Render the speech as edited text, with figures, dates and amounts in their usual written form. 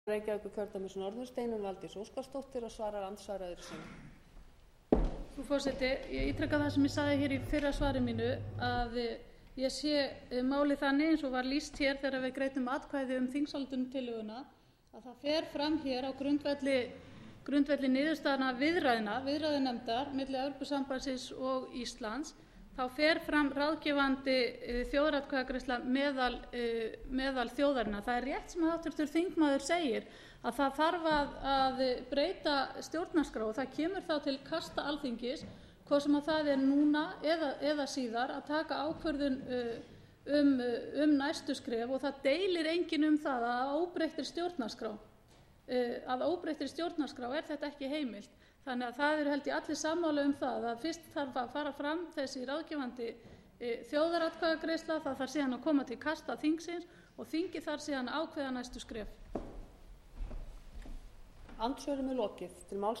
Reykjavíkurkjördæmis norður Steinunn Valdís Óskarsdóttir og svarar andsvar öðru sinni. Frú forseti, ég ítreka það sem ég sagði hér í fyrra svari mínu að ég sé málið þannig eins og var lýst hér þegar við greiddum atkvæði þingsályktunartillöguna að það fer fram hér á grundvelli niðurstaðna viðræðunefndar milli Evrópusambandsins og Íslands. Þá fer fram ráðgefandi þjóðaratkvæðagreiðsla meðal þjóðarinnar. Það er rétt sem háttvirtur þingmaður segir að það þarf að breyta stjórnarskrá og það kemur þá til kasta Alþingis, hvort sem það er núna eða síðar, að taka ákvörðun um næstu skref og það deilir enginn það að óbreyttri stjórnarskrá er þetta ekki heimilt. Þannig að það eru held ég allir sammála það að fyrst þarf að fara fram þessi ráðgefandi þjóðaratkvæðagreiðsla, það þarf síðan að koma til kasta þingsins og þingið þarf síðan að ákveða næstu skref. Andsvörum er lokið. Til máls